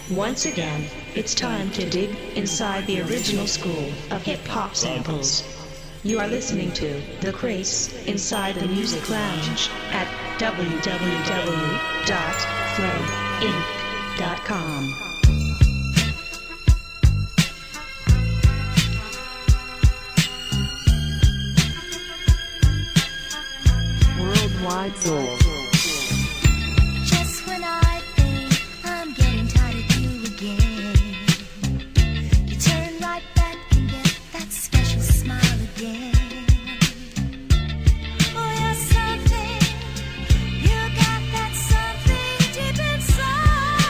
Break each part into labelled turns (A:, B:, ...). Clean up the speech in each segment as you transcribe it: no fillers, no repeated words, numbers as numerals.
A: Once again, it's time to dig inside the original school of hip-hop samples. You are listening to The Craze Inside the Music Lounge at www.flowinc.com.
B: Worldwide Soul.
C: Just when I think I'm getting tired of you again, you turn right back and get that special smile again. Oh, you're something, you got that something deep inside,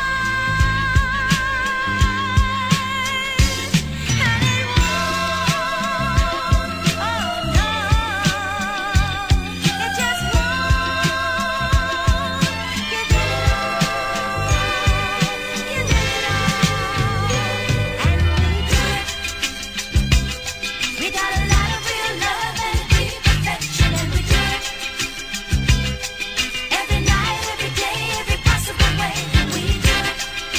C: and it won't, oh no, it just won't give it all, and we got a lot of real love and deep affection, and we do it every night, every day, every possible way. We do it.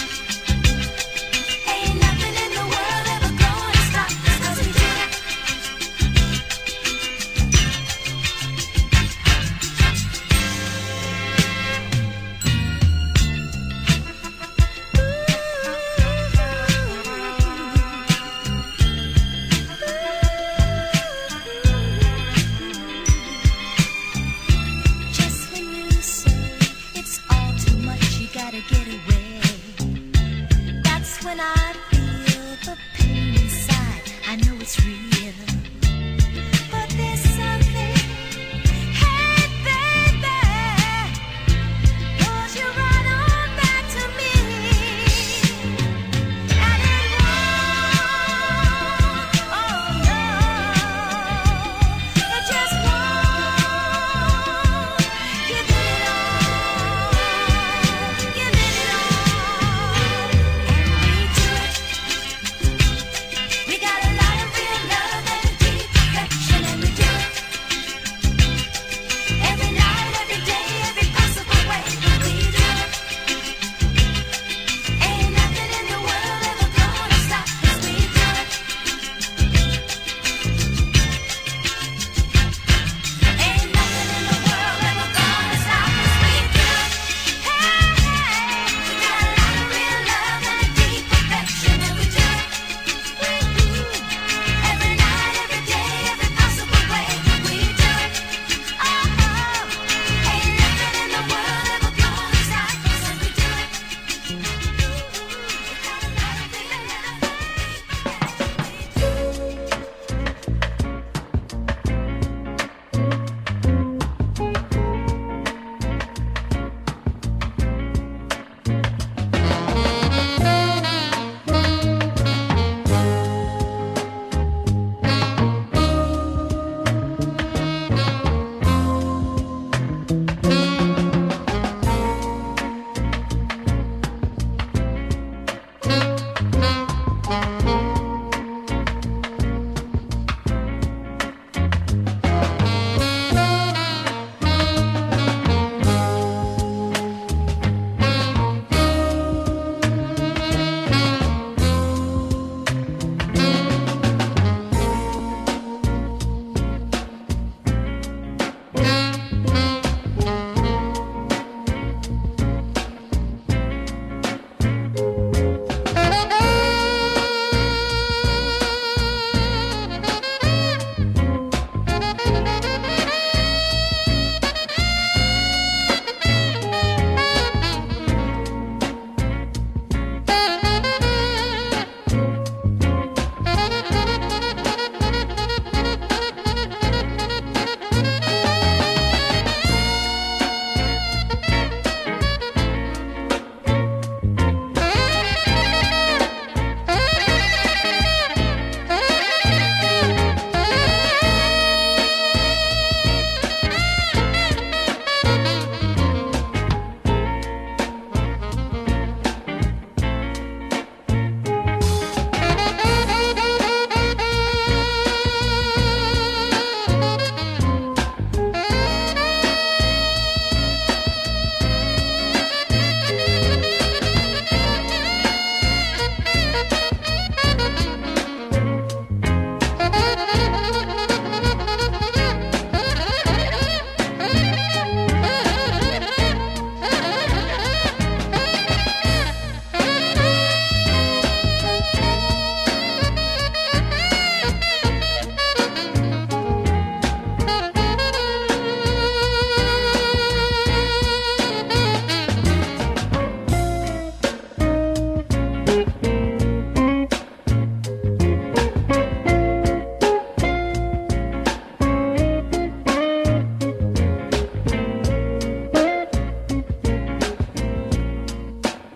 C: Ain't nothing in the world ever gonna stop us, 'cause we do it. Just when you say it's all too much, you gotta get away. That's when I feel the pain inside. I know it's real, but there's something. Hey, baby, won't you run on back to me? And it won't, oh no, it just won't give it all, give it all, and we do it. We got a lot of real love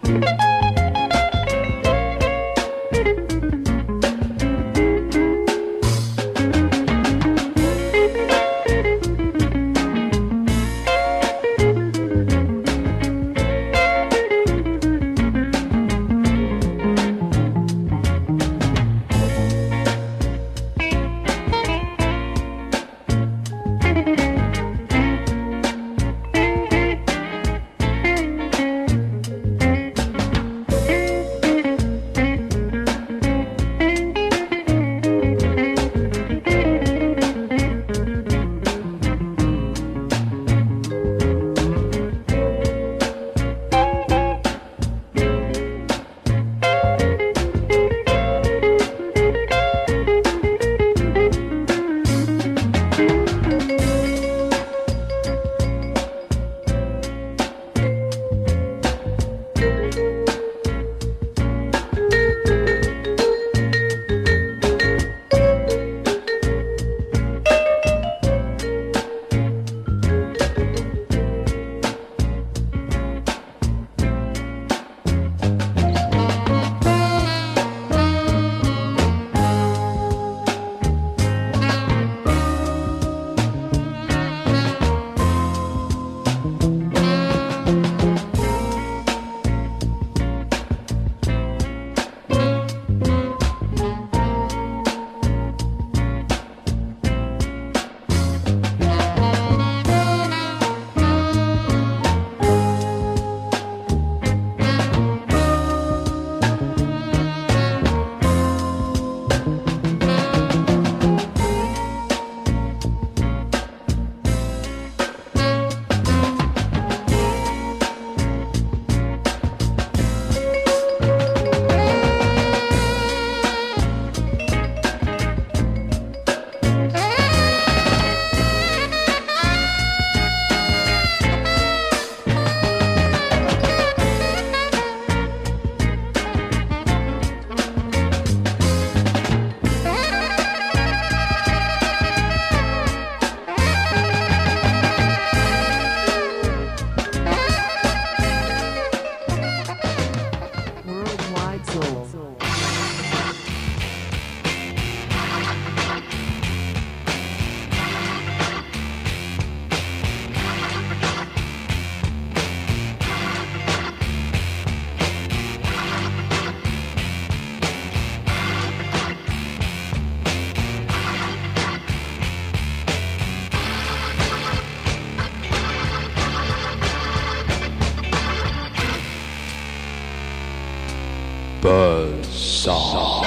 D: Buzzsaw.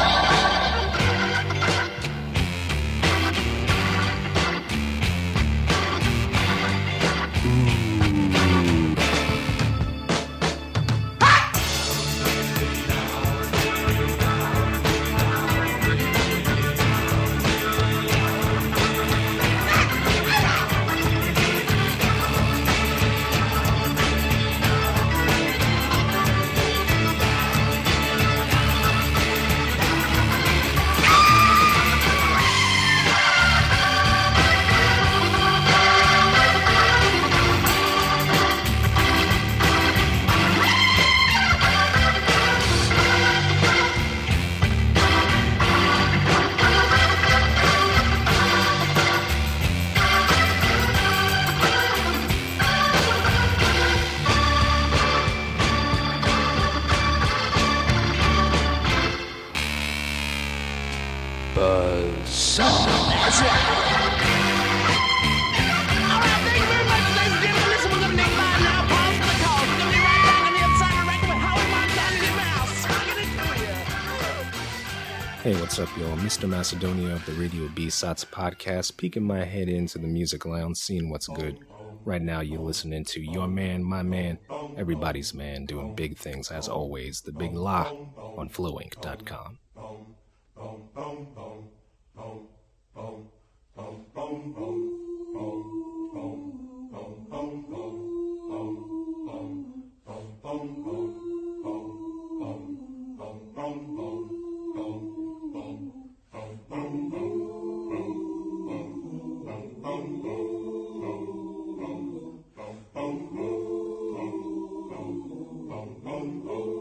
E: Hey, what's up, y'all? Mr. Macedonia of the Radio B-Sots podcast, peeking my head into the music lounge, seeing what's good. Right now, you're listening to your man, my man, everybody's man, doing big things, as always, the Big La on flowinc.com.
F: Oh,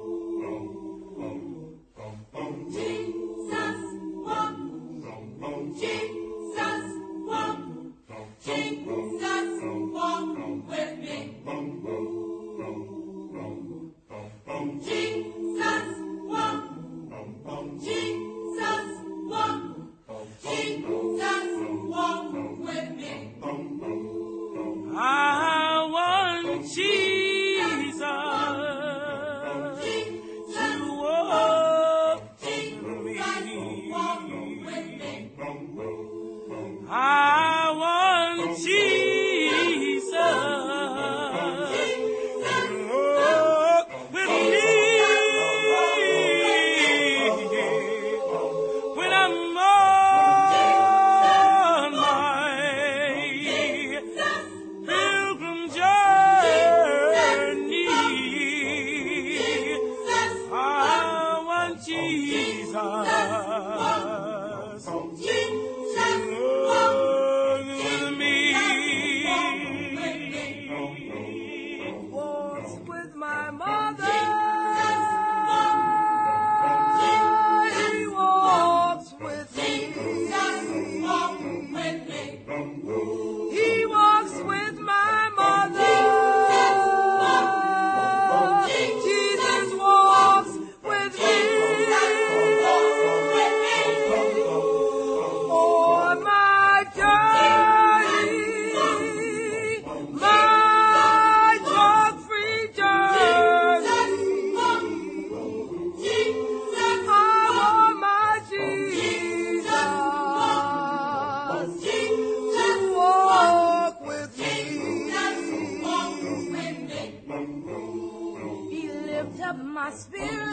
D: lift up my spirit,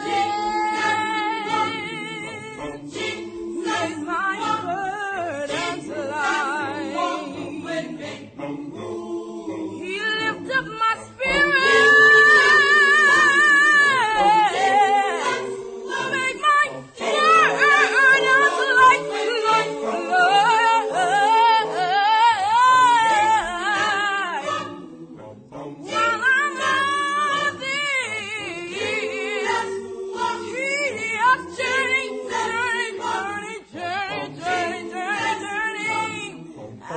D: make my burdens light. He lift up my spirit, make my burdens light. While I'm on thee, he is turning. I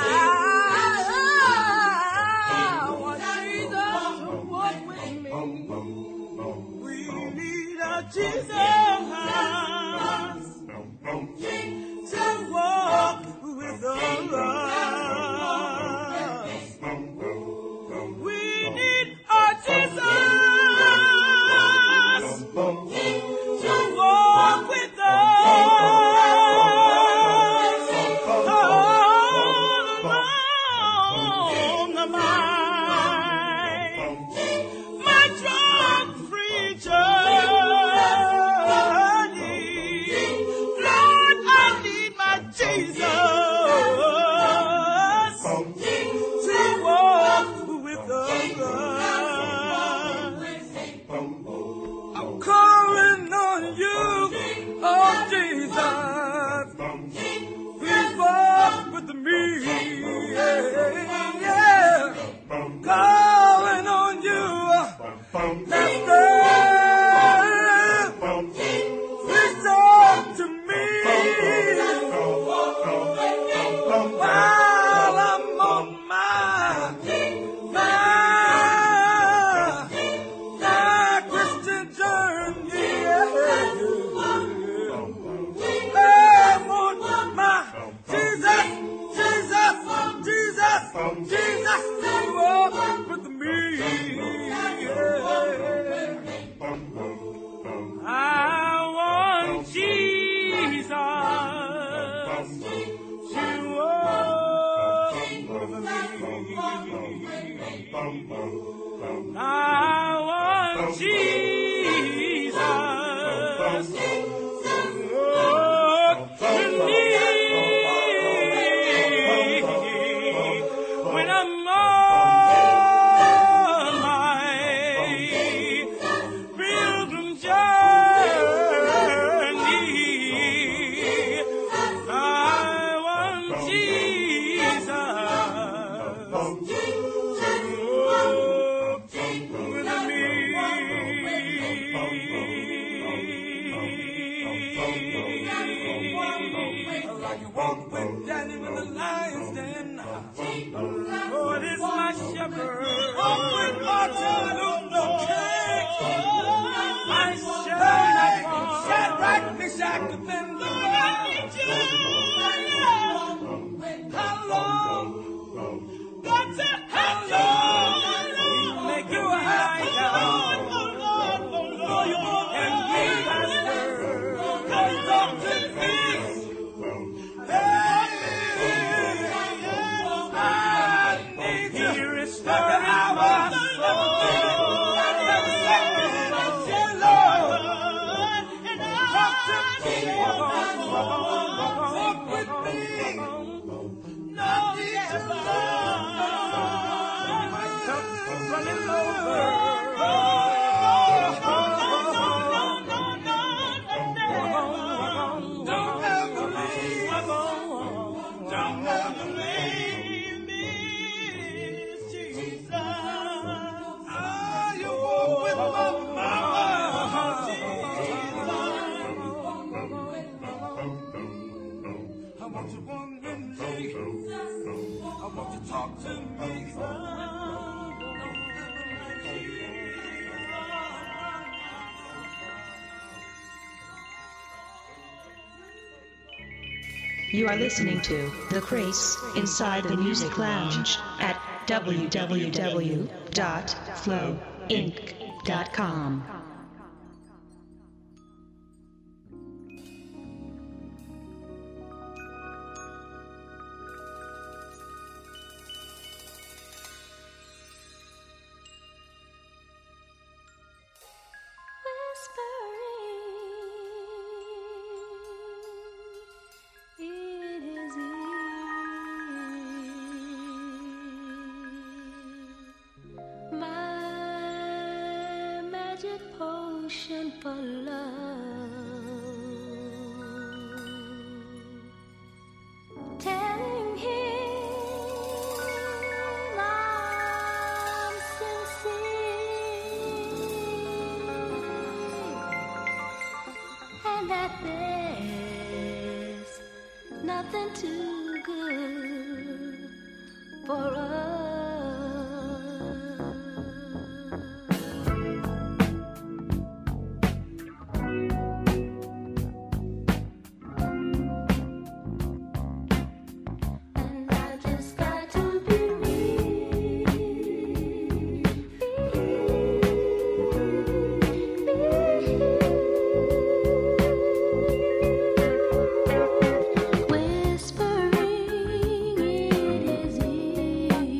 D: want Jesus to walk with me. We need a Jesus to walk with us. We need a Jesus to walk with us. All along the line, my drug-free journey. Lord, I need my Jesus to walk with us. I'm calling on you, oh Jesus. Please walk with me. Yeah. Calling on you, Master. Please talk to me while I'm on my Christian journey. I want my Jesus to walk with me. I want Jesus to walk with me. I want Jesus to walk with me when I'm on my pilgrim journey. I want Jesus to walk with me. Like you walk with Daniel in the lion's den. Lord is my shepherd. With Martin Luther King, I shall not want. Shadrach, Meshach, Abednego. How long? God said, how long? Make you a high and be pastor. Come talk to me. Here is the hour. Walk with me. My cup's running over. Don't ever leave me, Jesus. You walk with my Jesus. I want you one with me. I want you to talk to me.
A: You are listening to The Craze Inside the Music Lounge at www.flowinc.com.
C: potion for love, telling him I'm sincere and that there's nothing too good for us. Whispering it is easy.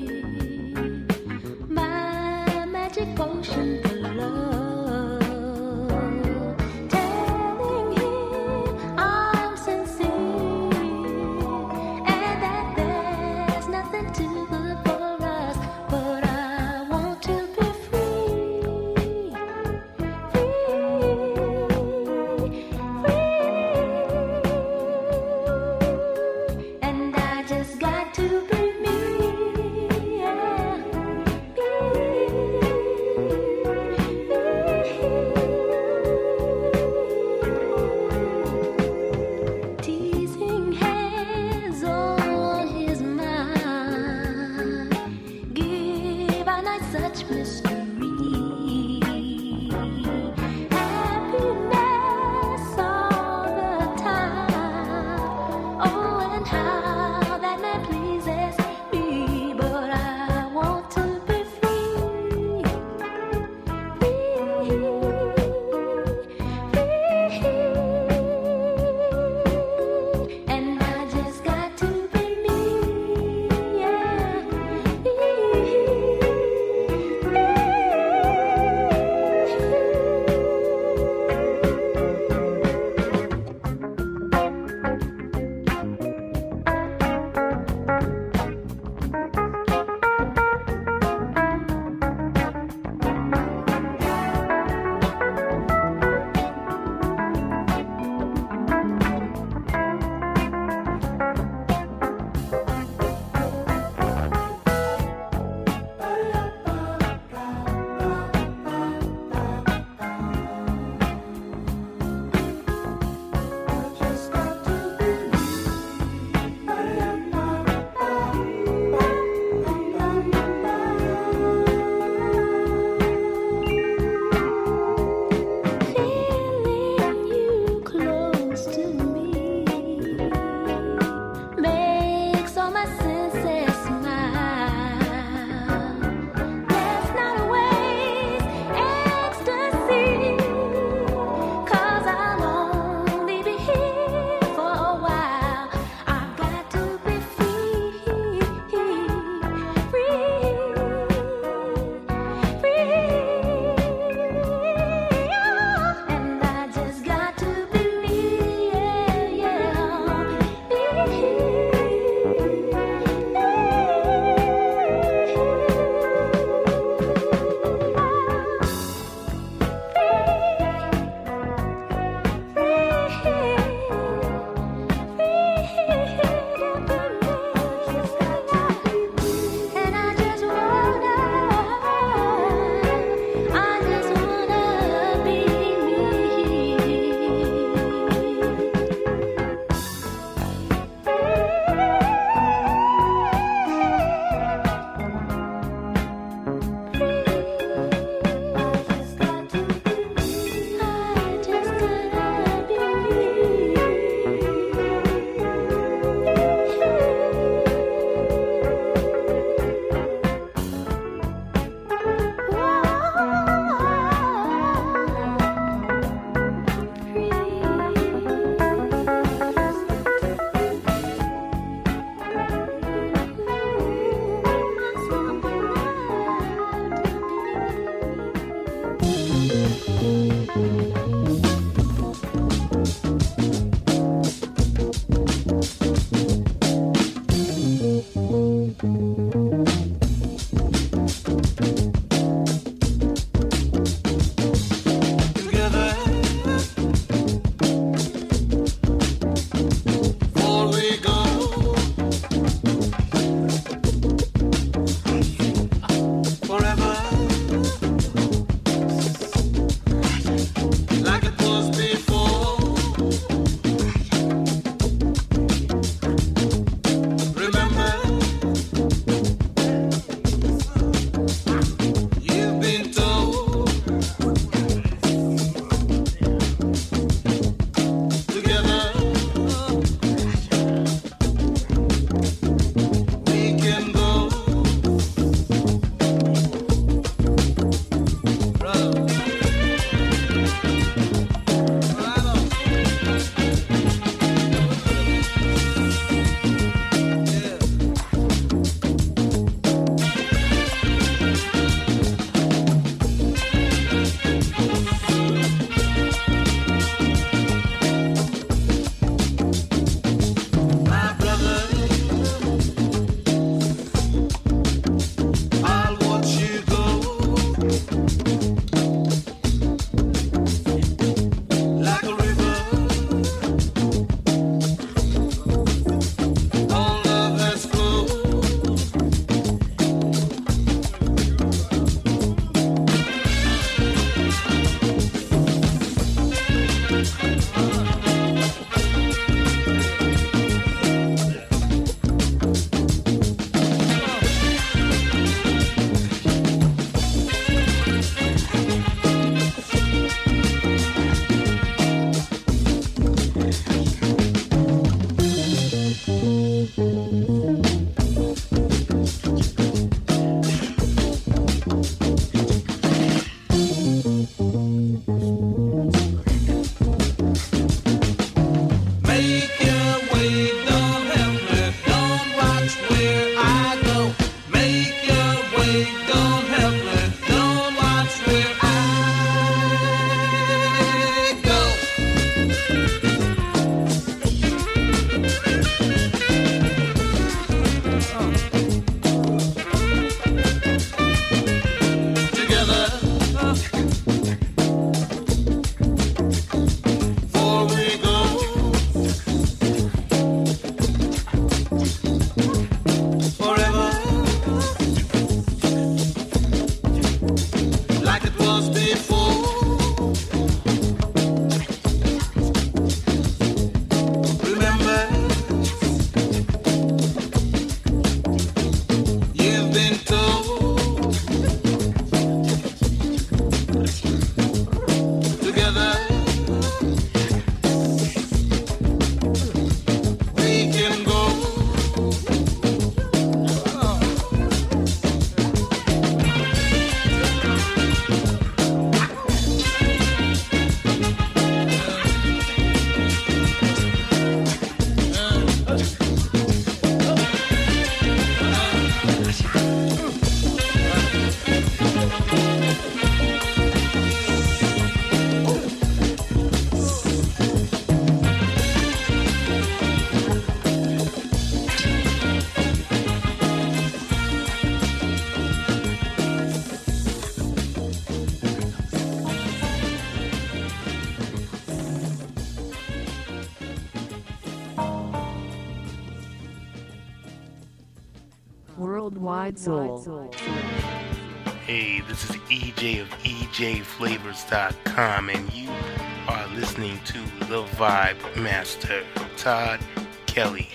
B: Worldwide Soul.
F: Hey, this is EJ of EJFlavors.com, and you are listening to The Vibe Master, Todd Kelly.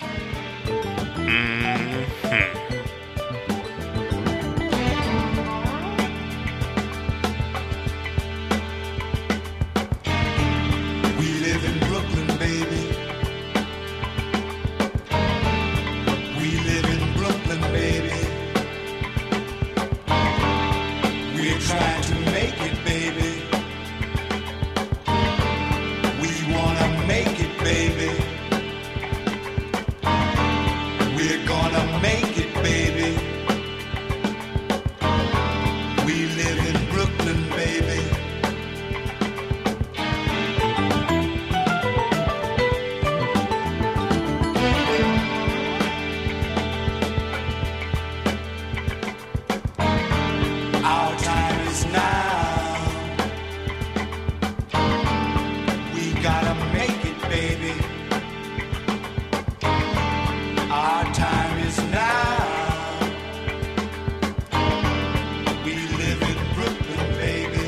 G: We live in Brooklyn, baby. We live in Brooklyn, baby. We're trying to make it, baby. We wanna make it, baby. We're gonna make it, baby. We live in Brooklyn, baby. Our time is now. We gotta make it, baby. Our time is now. We live in Brooklyn, baby.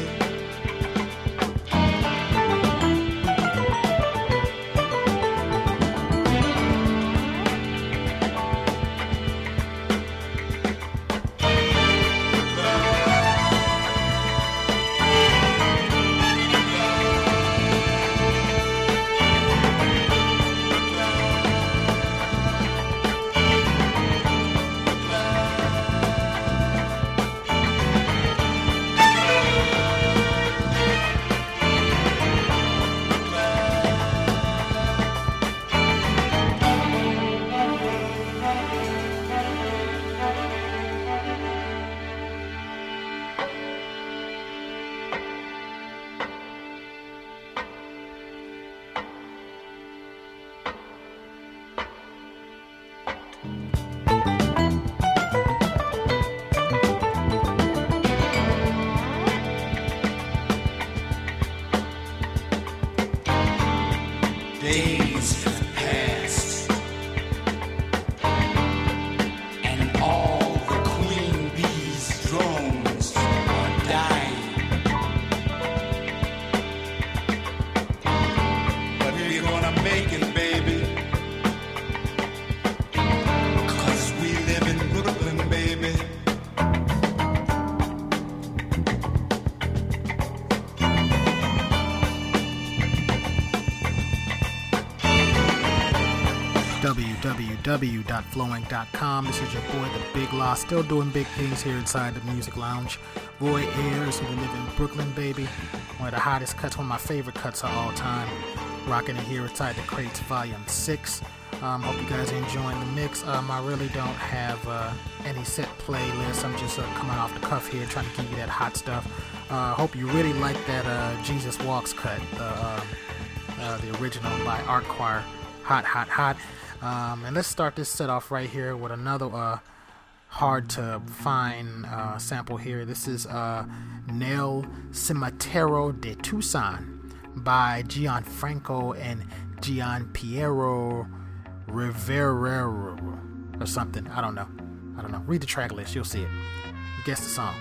G: Days have passed, and all the queen bees' drones are dying. But we're gonna make it, baby, 'cause we live in Brooklyn, baby.
H: www.flowing.com. This is your boy, The Big Law, still doing big things here inside the Music Lounge. Roy Ayers, we live in Brooklyn, baby. One of the hottest cuts, one of my favorite cuts of all time. Rocking it here inside the Crates Volume 6. Hope you guys are enjoying the mix. I really don't have any set playlist. I'm just coming off the cuff here, trying to give you that hot stuff. Hope you really like that Jesus Walks cut, the original by Art Choir. Hot, hot, hot. And let's start this set off right here with another hard to find sample here. This is Nel Cimitero de Tucson by Gianfranco and Gianpiero Rivera or something. I don't know. Read the track list, you'll see it. Guess the song.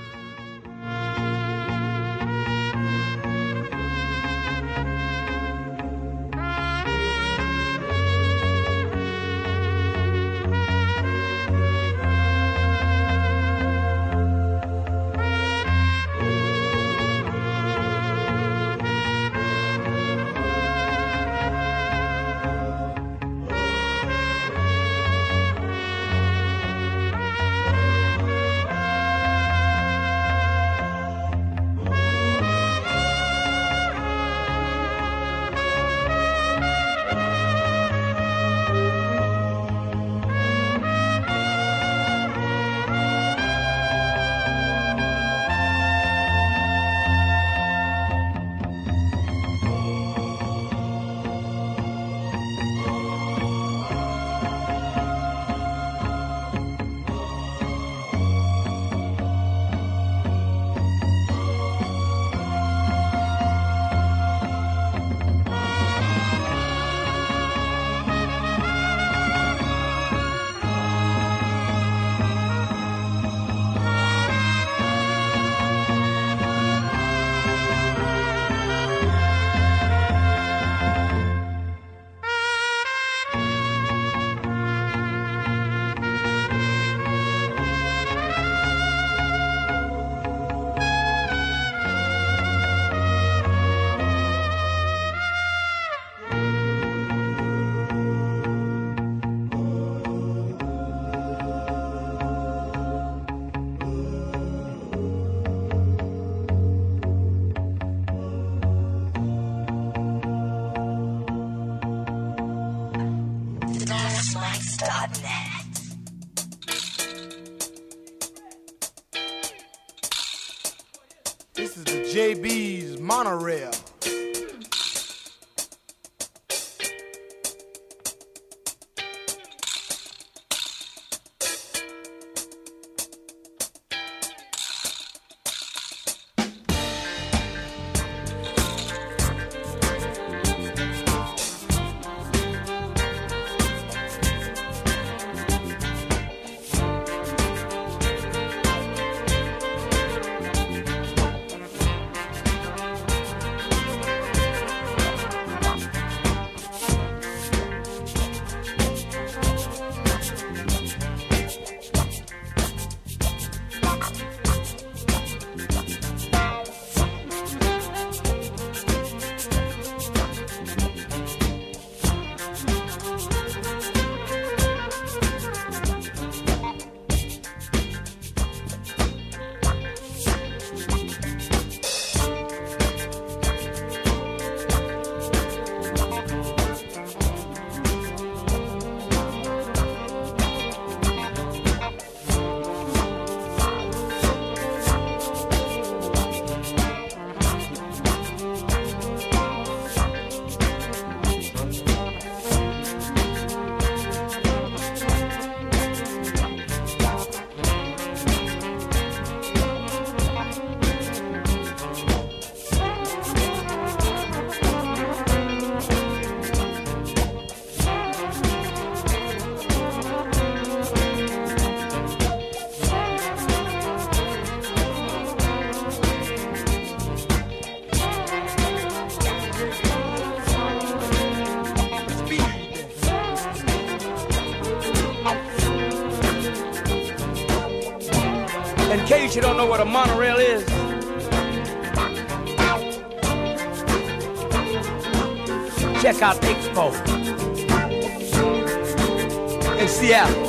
G: monorail.
I: In case you don't know what a monorail is, check out Expo in Seattle.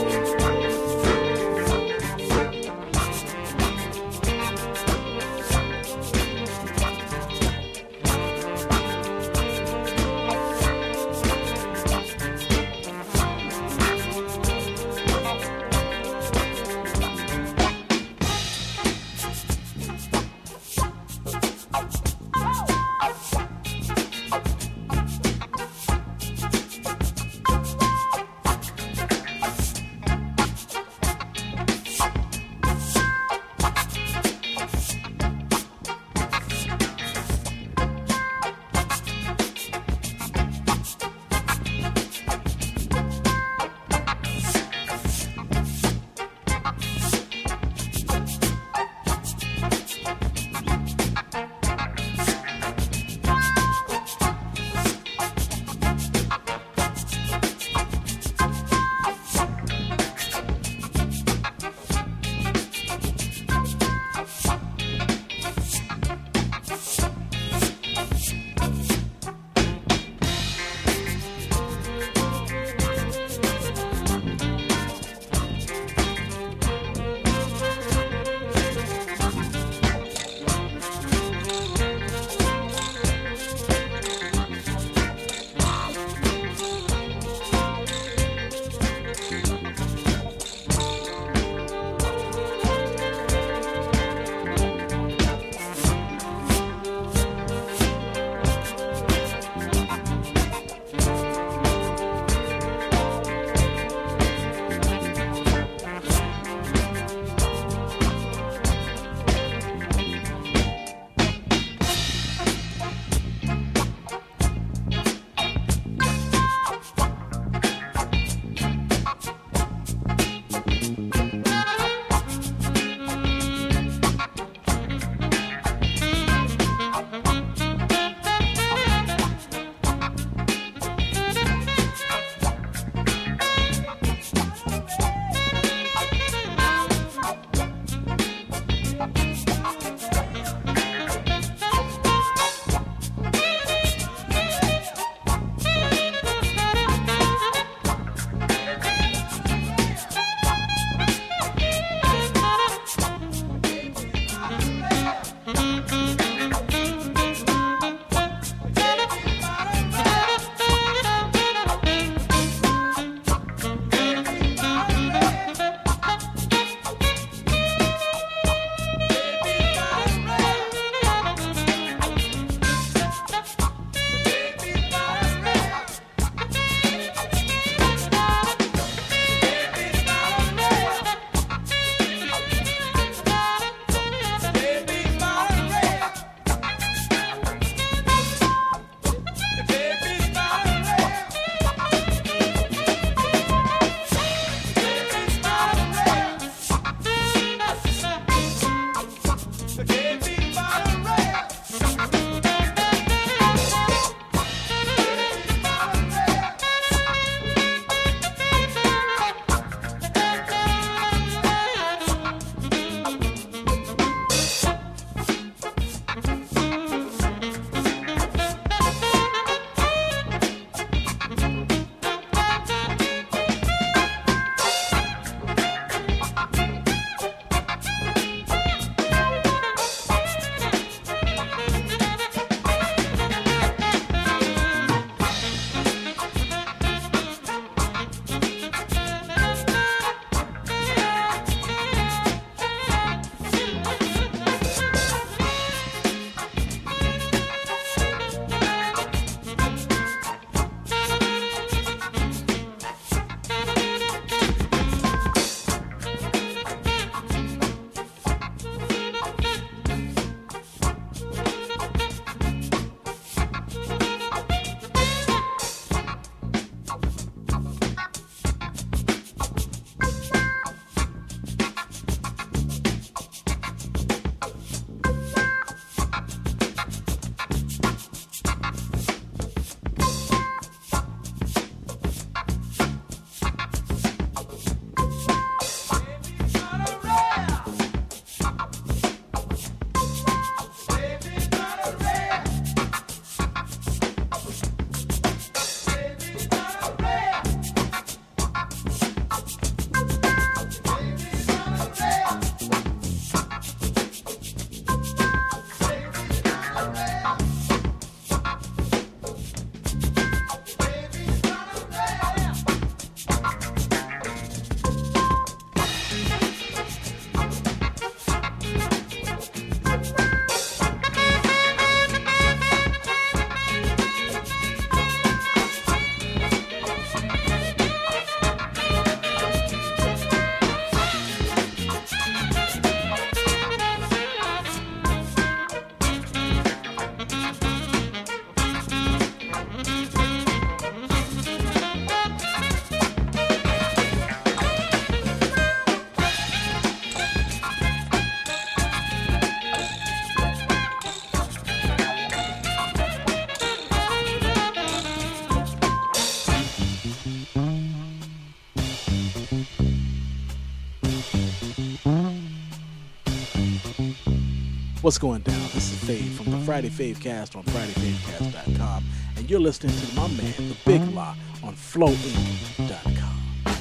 J: What's going down? This is Fave from the Friday Fave Cast on FridayFaveCast.com, and you're listening to my man, The Big La, on FlowInc.com.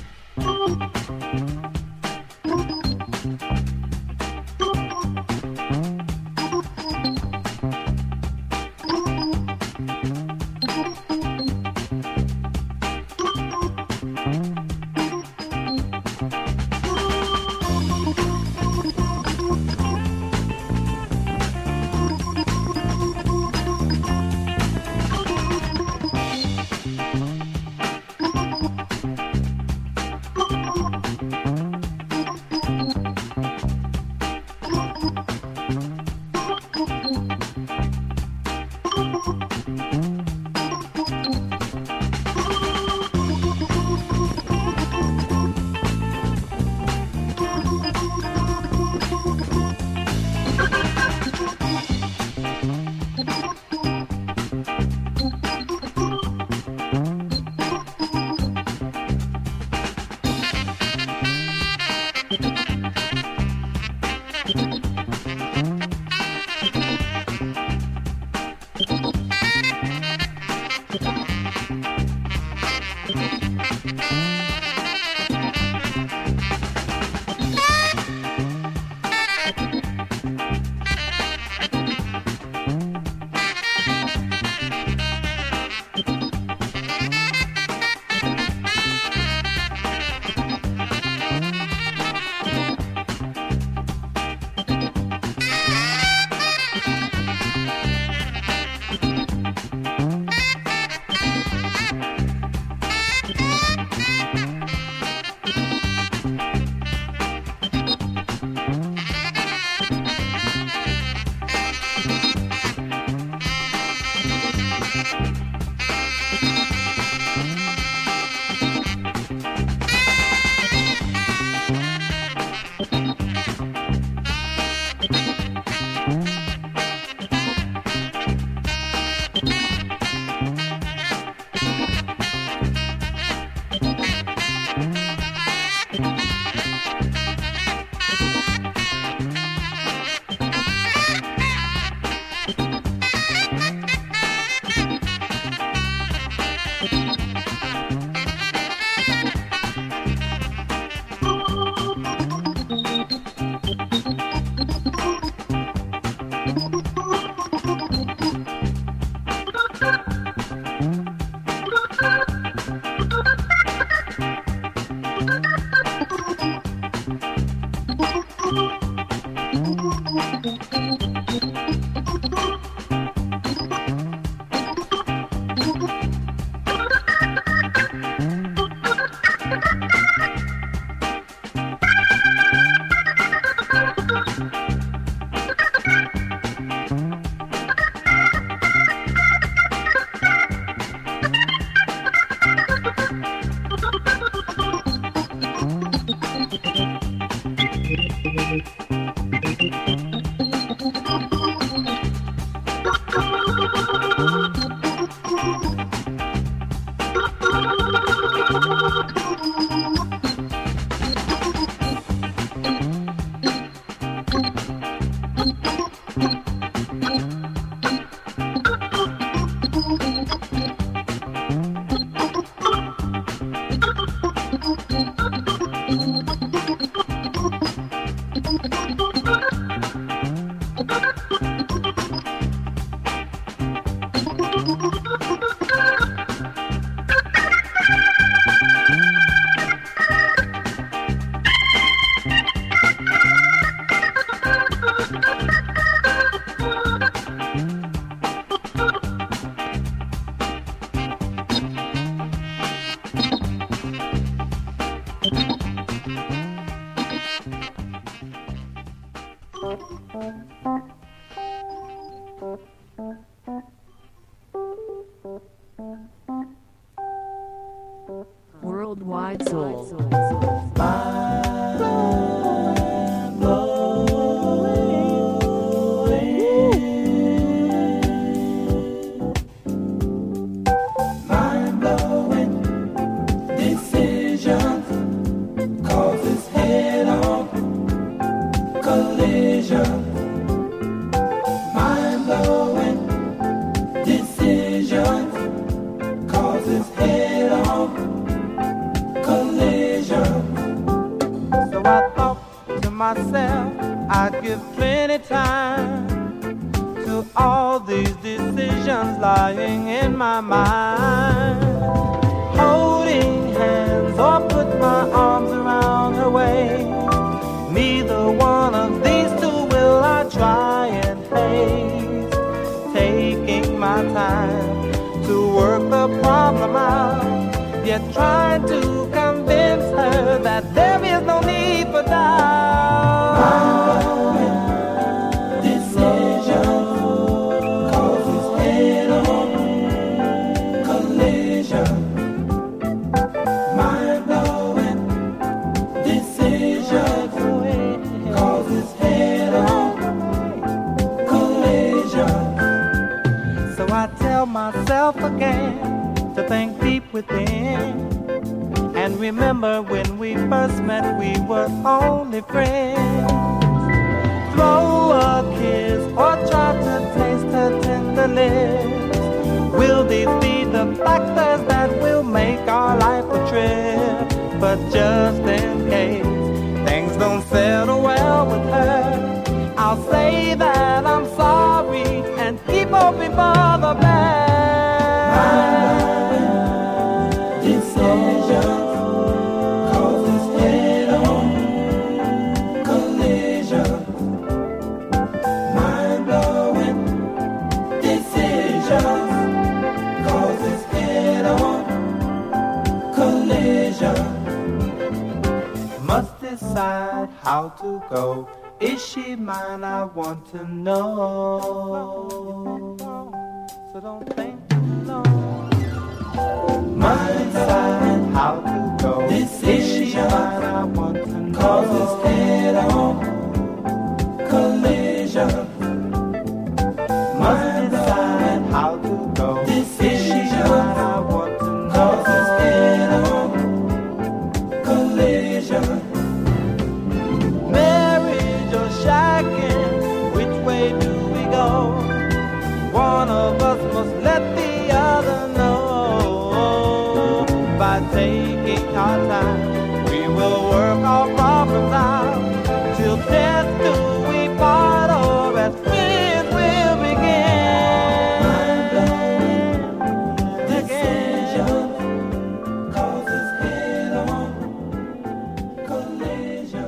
B: Worldwide Soul.
K: visions lying in my mind. Holding hands or put my arms around her waist. Neither one of these two will I try and haste. Taking my time to work the problem out, yet trying to convince her that there is no need for doubt. Decision causes head-on collision. Mind-blowing decision causes head-on collision. So I tell myself again to think deep within, and remember when we first met we were only friends. Throw a kiss or try to taste her tender lips. Will these be the factors that will make our life a trip? But just in case things don't settle well with her, I'll say that I'm sorry and keep hoping for the best. Decision causes head-on collision. Mind-blowing decisions causes head-on collision. Must decide how to go. Is she mine? I want to know. So don't think too long. Must decide how to go. Is she mine? I want to know. Causes head-on collision. Must decide how to go. Is she mine? I want to know. Causes head-on collision. Marriage or shacking, which way do we go? One of us must let the other know. By taking our time, we will work our problems out. Till death do we part, or as friends we'll begin. Mind-blowing decision causes head-on collision.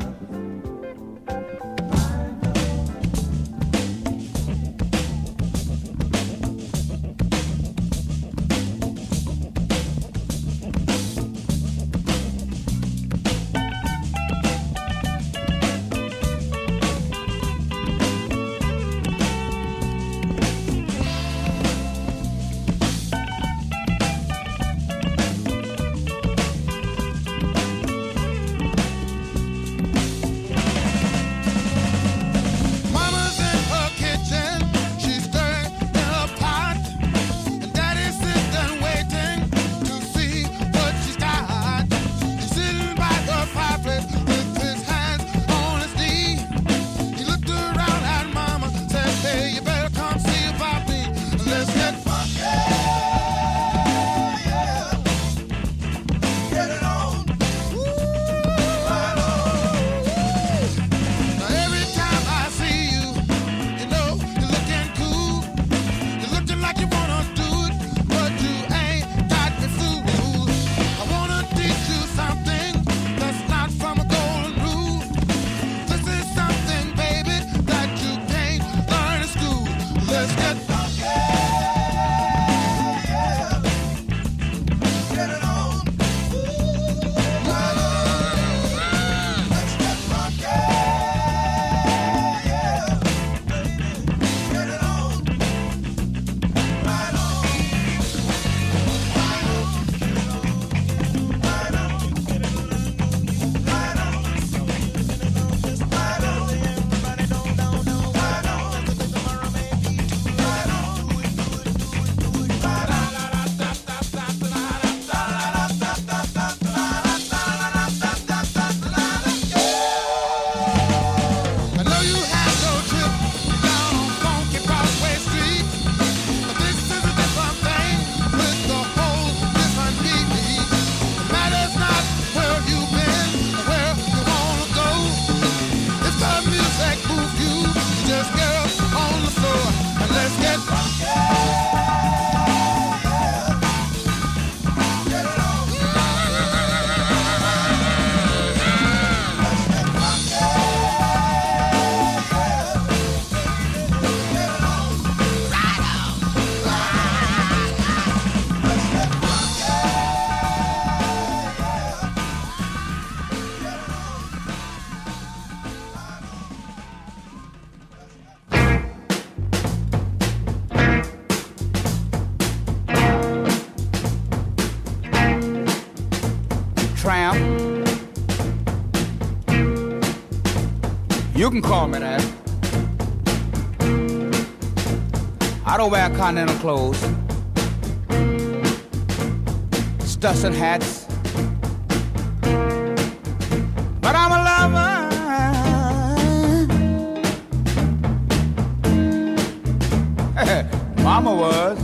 I: You can call me that. I don't wear continental clothes, studs and hats, but I'm a lover. Mama was,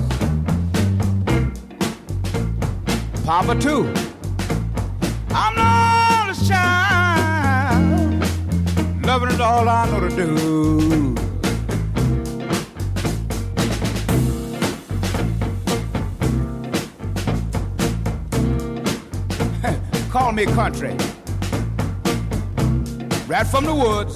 I: Papa too. I'm the oldest child, loving is all I know to do. Call me country, right from the woods.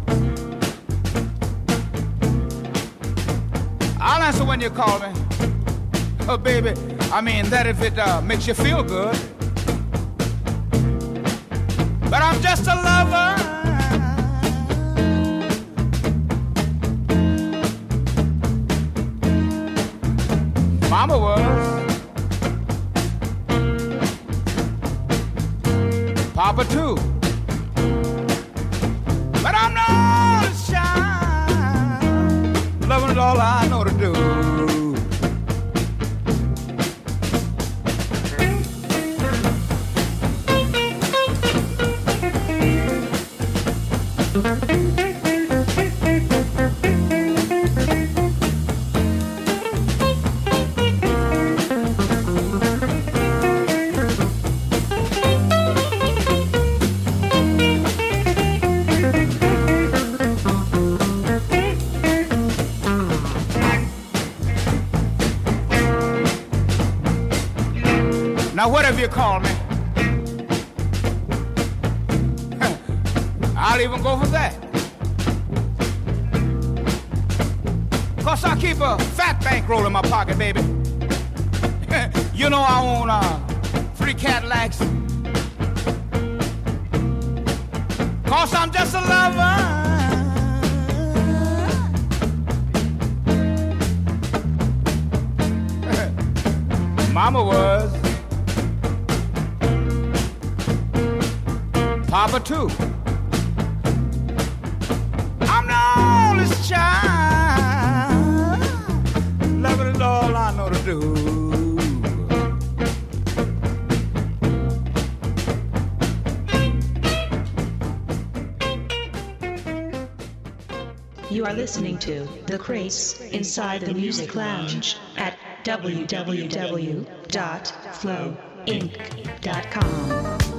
I: I'll answer when you call me. Oh, baby, I mean that if it makes you feel good. But I'm just a lover. Mama was, Papa too. But I'm no child, loving is all I know to do. Now, whatever you call me, I'll even go for that. 'Cause I keep a fat bankroll in my pocket, baby. You know I own 3 Cadillacs. 'Cause I'm just a lover. Mama was, Papa too. I'm the oldest child, loving is all I know to do.
A: You are listening to The Craze Inside the Music Lounge at www.flowinc.com.